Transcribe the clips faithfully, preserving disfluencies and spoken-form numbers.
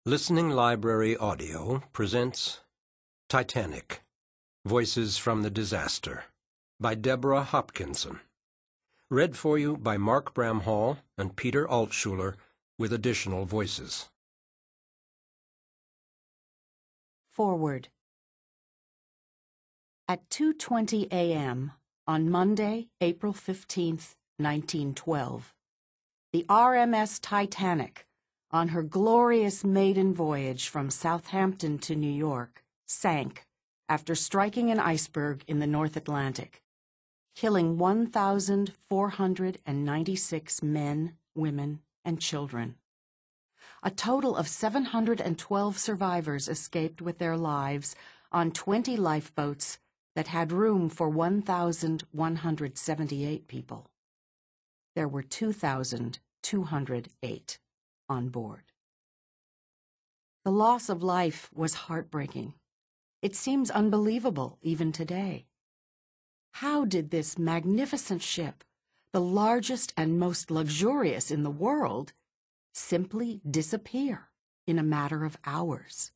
Listening Library Audio presents Titanic, Voices from the Disaster, by Deborah Hopkinson. Read for you by Mark Bramhall and Peter Altschuler, with additional voices. Forward. At two twenty a m on Monday, April fifteenth, nineteen twelve, the R M S Titanic, on her glorious maiden voyage from Southampton to New York, sank after striking an iceberg in the North Atlantic, killing one thousand four hundred ninety-six men, women, and children. A total of seven hundred twelve survivors escaped with their lives on twenty lifeboats that had room for one thousand one hundred seventy-eight people. There were two thousand two hundred eight on board. The loss of life was heartbreaking. It seems unbelievable even today. How did this magnificent ship, the largest and most luxurious in the world, simply disappear in a matter of hours?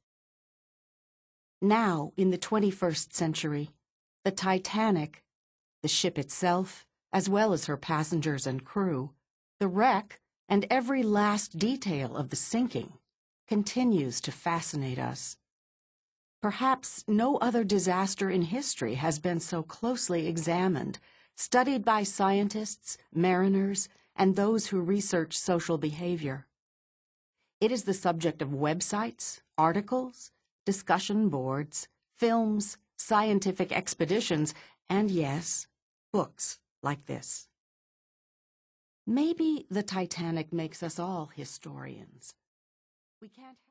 Now, in the twenty-first century, the Titanic, the ship itself, as well as her passengers and crew, the wreck, and every last detail of the sinking, continues to fascinate us. Perhaps no other disaster in history has been so closely examined, studied by scientists, mariners, and those who research social behavior. It is the subject of websites, articles, discussion boards, films, scientific expeditions, and yes, books like this. Maybe the Titanic makes us all historians. We can't